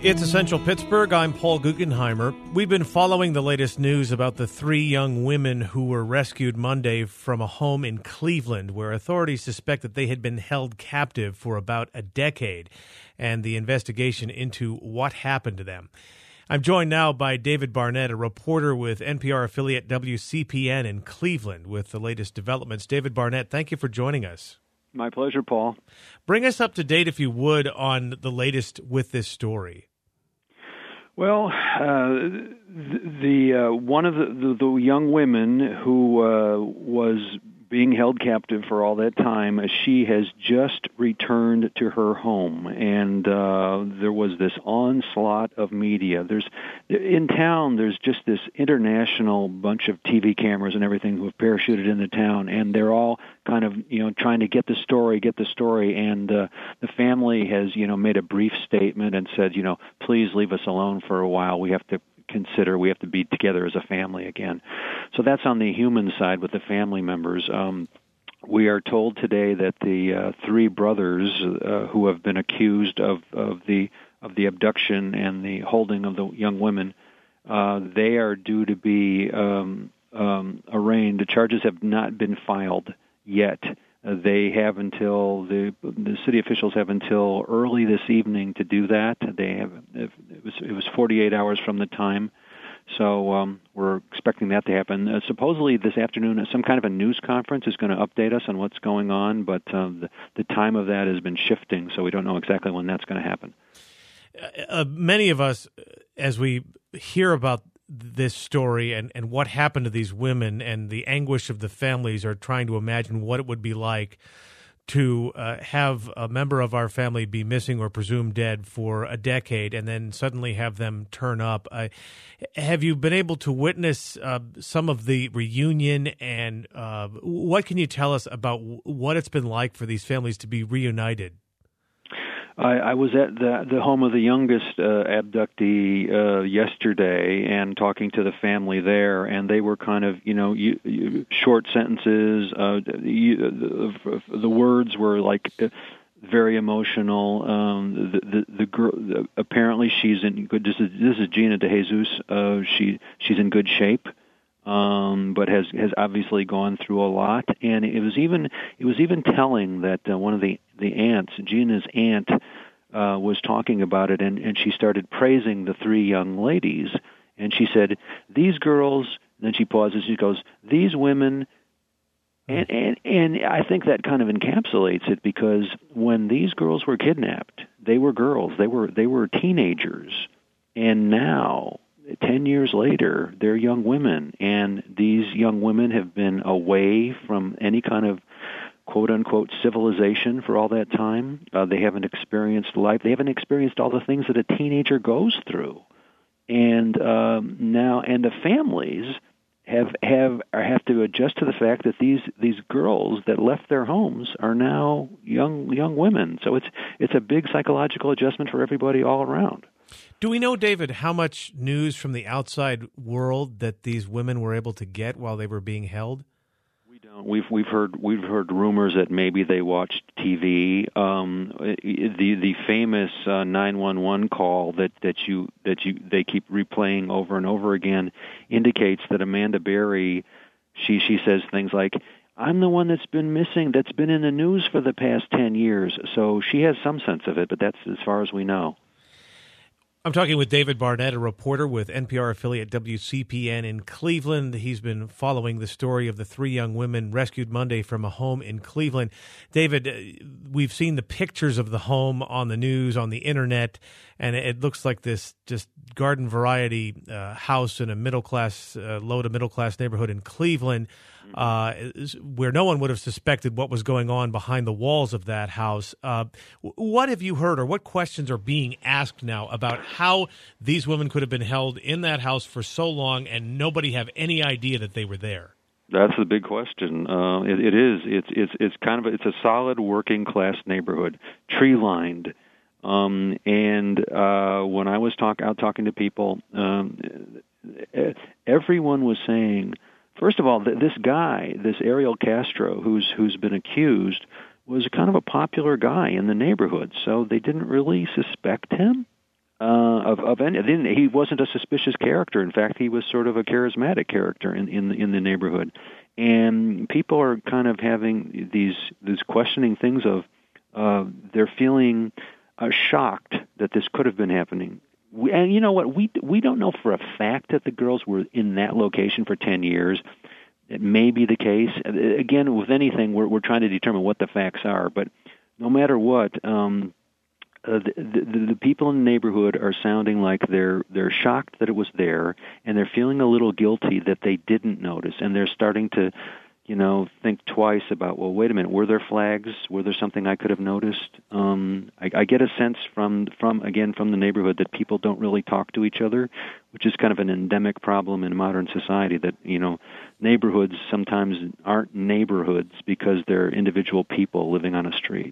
It's Essential Pittsburgh. I'm Paul Guggenheimer. We've been following the latest news about the three young women who were rescued Monday from a home in Cleveland, where authorities suspect that they had been held captive for about a decade, and the investigation into what happened to them. I'm joined now by David Barnett, a reporter with NPR affiliate WCPN in Cleveland, with the latest developments. David Barnett, thank you for joining us. My pleasure, Paul. Bring us up to date, if you would, on the latest with this story. Well, one of the young women who was being held captive for all that time, she has just returned to her home, and there was this onslaught of media. In town, there's just this international bunch of TV cameras and everything who have parachuted into town, and they're all kind of, trying to get the story, and the family has, made a brief statement and said, please leave us alone for a while. We have to be together as a family again. So that's on the human side with the family members. We are told today that the three brothers who have been accused of the abduction and the holding of the young women, they are due to be arraigned. The charges have not been filed yet. They have until the city officials have until early this evening to do that. It was 48 hours from the time, so we're expecting that to happen. Supposedly this afternoon, some kind of a news conference is going to update us on what's going on, but the time of that has been shifting, so we don't know exactly when that's going to happen. Many of us, as we hear about this story and what happened to these women and the anguish of the families, are trying to imagine what it would be like to have a member of our family be missing or presumed dead for a decade and then suddenly have them turn up. Have you been able to witness some of the reunion, and what can you tell us about what it's been like for these families to be reunited? I was at the home of the youngest abductee yesterday and talking to the family there, and they were kind of, short sentences. The words were like very emotional. The girl, apparently she's in good. This is Gina DeJesus. She's in good shape. But has obviously gone through a lot, and it was even telling that one of the aunts, Gina's aunt, was talking about it, and she started praising the three young ladies, and she said, "These girls." And then she pauses. She goes, "These women," and I think that kind of encapsulates it, because when these girls were kidnapped, they were girls. They were teenagers, and now, 10 years later, they're young women, and these young women have been away from any kind of quote-unquote civilization for all that time. They haven't experienced life. They haven't experienced all the things that a teenager goes through. And now, and the families have to adjust to the fact that these girls that left their homes are now young women. So it's a big psychological adjustment for everybody all around. Do we know, David, how much news from the outside world that these women were able to get while they were being held? We don't. We've heard rumors that maybe they watched TV. The famous 911 call that they keep replaying over and over again indicates that Amanda Berry, she says things like, "I'm the one that's been missing, that's been in the news for the past 10 years." So she has some sense of it, but that's as far as we know. I'm talking with David Barnett, a reporter with NPR affiliate WCPN in Cleveland. He's been following the story of the three young women rescued Monday from a home in Cleveland. David, we've seen the pictures of the home on the news, on the internet, and it looks like this just garden variety house in a middle-class, low to middle-class neighborhood in Cleveland, where no one would have suspected what was going on behind the walls of that house. What have you heard, or what questions are being asked now about how these women could have been held in that house for so long and nobody have any idea that they were there? That's the big question. It is. It's a solid working class neighborhood, tree lined. And when I was out talking to people, everyone was saying, first of all, this guy, this Ariel Castro, who's been accused, was kind of a popular guy in the neighborhood, so they didn't really suspect him. of any. Then he wasn't a suspicious character. In fact, he was sort of a charismatic character in the neighborhood. And people are kind of having these questioning things of they're feeling shocked that this could have been happening. And you know what? We don't know for a fact that the girls were in that location for 10 years. It may be the case. Again, with anything, we're trying to determine what the facts are. But no matter what, the people in the neighborhood are sounding like they're shocked that it was there, and they're feeling a little guilty that they didn't notice, and they're starting to, think twice about, well, wait a minute, were there flags? Were there something I could have noticed? I get a sense from the neighborhood that people don't really talk to each other, which is kind of an endemic problem in modern society, that, neighborhoods sometimes aren't neighborhoods because they're individual people living on a street.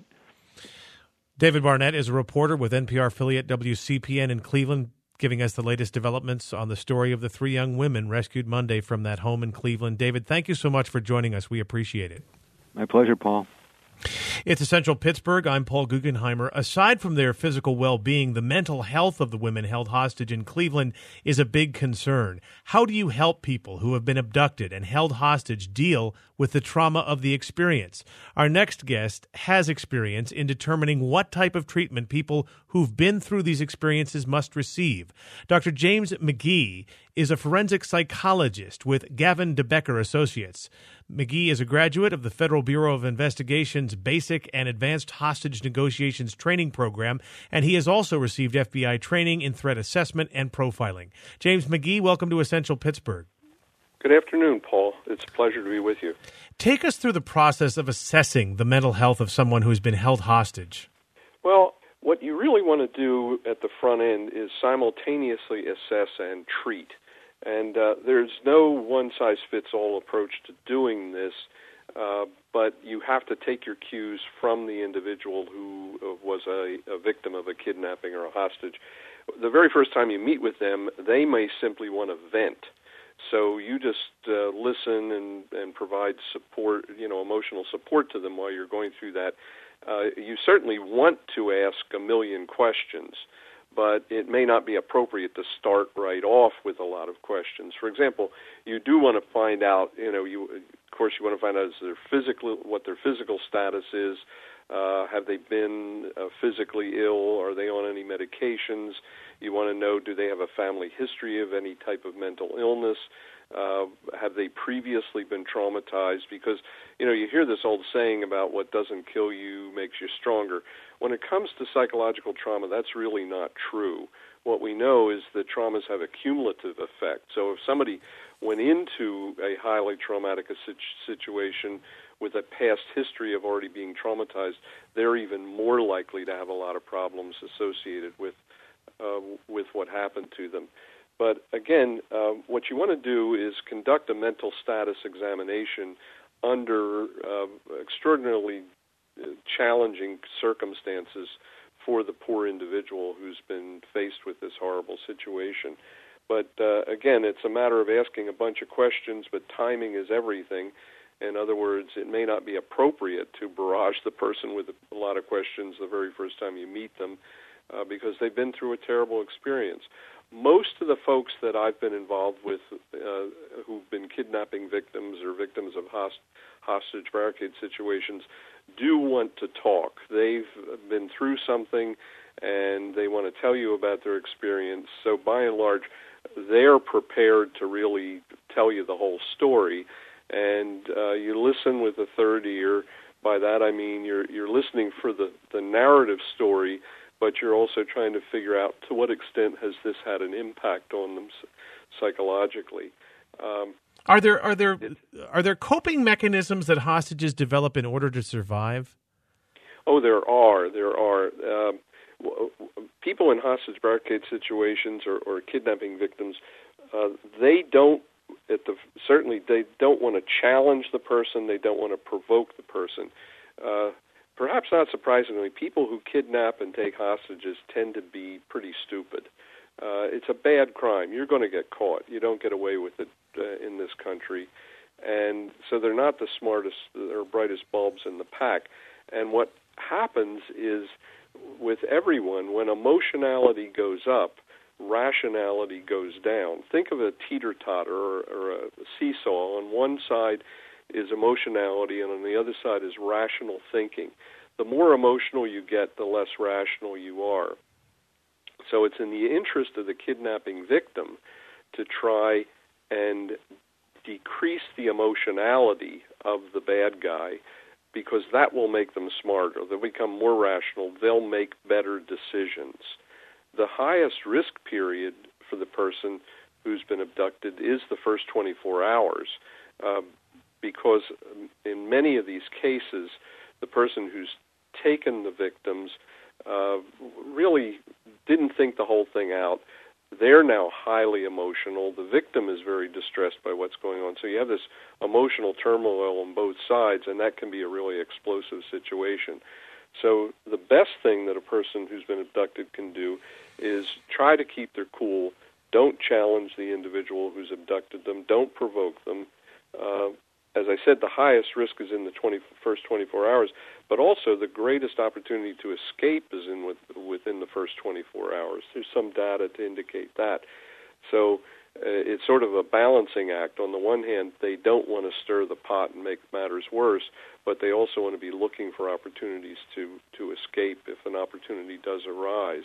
David Barnett is a reporter with NPR affiliate WCPN in Cleveland, giving us the latest developments on the story of the three young women rescued Monday from that home in Cleveland. David, thank you so much for joining us. We appreciate it. My pleasure, Paul. It's Essential Pittsburgh. I'm Paul Guggenheimer. Aside from their physical well-being, the mental health of the women held hostage in Cleveland is a big concern. How do you help people who have been abducted and held hostage deal with the trauma of the experience? Our next guest has experience in determining what type of treatment people who've been through these experiences must receive. Dr. James McGee is a forensic psychologist with Gavin DeBecker Associates. McGee is a graduate of the Federal Bureau of Investigation's Basic and Advanced Hostage Negotiations Training Program, and he has also received FBI training in threat assessment and profiling. James McGee, welcome to Essential Pittsburgh. Good afternoon, Paul. It's a pleasure to be with you. Take us through the process of assessing the mental health of someone who's been held hostage. Well, what you really want to do at the front end is simultaneously assess and treat. And there's no one-size-fits-all approach to doing this, but you have to take your cues from the individual who was a victim of a kidnapping or a hostage. The very first time you meet with them, they may simply want to vent. So you just listen and provide support, emotional support to them while you're going through that. You certainly want to ask a million questions, but it may not be appropriate to start right off with a lot of questions. For example, you do want to find out, you want to find out what their physical status is. Have they been physically ill? Are they on any medications? You want to know, do they have a family history of any type of mental illness? Have they previously been traumatized? Because, you hear this old saying about what doesn't kill you makes you stronger. When it comes to psychological trauma, that's really not true. What we know is that traumas have a cumulative effect. So if somebody went into a highly traumatic situation with a past history of already being traumatized, they're even more likely to have a lot of problems associated with what happened to them. But again, what you want to do is conduct a mental status examination under extraordinarily challenging circumstances for the poor individual who's been faced with this horrible situation. But again, it's a matter of asking a bunch of questions, but timing is everything. In other words, it may not be appropriate to barrage the person with a lot of questions the very first time you meet them because they've been through a terrible experience. Most of the folks that I've been involved with who've been kidnapping victims or victims of hostage barricade situations do want to talk. They've been through something and they want to tell you about their experience. So by and large, they're prepared to really tell you the whole story. And you listen with a third ear. By that I mean you're listening for the narrative story, but you're also trying to figure out to what extent has this had an impact on them psychologically. Are there coping mechanisms that hostages develop in order to survive? Oh, there are. People in hostage barricade situations or kidnapping victims, they don't want to challenge the person. They don't want to provoke the person. Perhaps not surprisingly, people who kidnap and take hostages tend to be pretty stupid. It's a bad crime. You're going to get caught. You don't get away with it in this country. And so they're not the smartest or brightest bulbs in the pack. And what happens is with everyone, when emotionality goes up, rationality goes down. Think of a teeter-totter or a seesaw. On one side is emotionality, and on the other side is rational thinking. The more emotional you get, the less rational you are. So it's in the interest of the kidnapping victim to try and decrease the emotionality of the bad guy, because that will make them smarter. They'll become more rational. They'll make better decisions. The highest risk period for the person who's been abducted is the first 24 hours, because in many of these cases, the person who's taken the victims really didn't think the whole thing out. They're now highly emotional. The victim is very distressed by what's going on. So you have this emotional turmoil on both sides, and that can be a really explosive situation. So the best thing that a person who's been abducted can do is try to keep their cool. Don't challenge the individual who's abducted them. Don't provoke them. As I said, the highest risk is in the first 24 hours, but also the greatest opportunity to escape is within the first 24 hours. There's some data to indicate that. So it's sort of a balancing act. On the one hand, they don't want to stir the pot and make matters worse, but they also want to be looking for opportunities to escape if an opportunity does arise.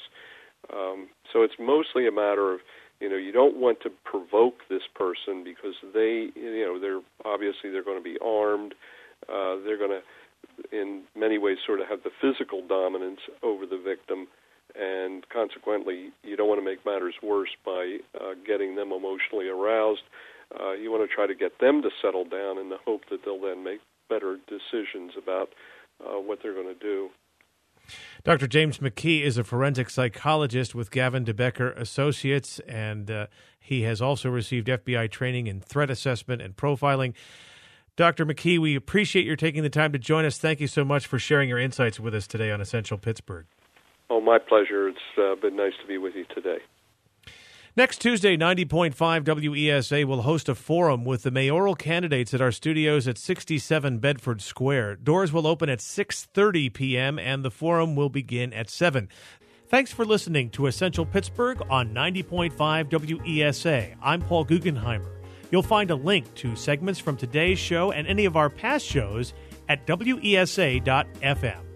So it's mostly a matter of, you don't want to provoke this person because they're going to be armed. They're going to, in many ways, sort of have the physical dominance over the victim, and consequently, you don't want to make matters worse by getting them emotionally aroused. You want to try to get them to settle down in the hope that they'll then make better decisions about what they're going to do. Dr. James McKee is a forensic psychologist with Gavin DeBecker Associates, and he has also received FBI training in threat assessment and profiling. Dr. McKee, we appreciate your taking the time to join us. Thank you so much for sharing your insights with us today on Essential Pittsburgh. Oh, my pleasure. It's been nice to be with you today. Next Tuesday, 90.5 WESA will host a forum with the mayoral candidates at our studios at 67 Bedford Square. Doors will open at 6:30 p.m. and the forum will begin at 7. Thanks for listening to Essential Pittsburgh on 90.5 WESA. I'm Paul Guggenheimer. You'll find a link to segments from today's show and any of our past shows at WESA.FM.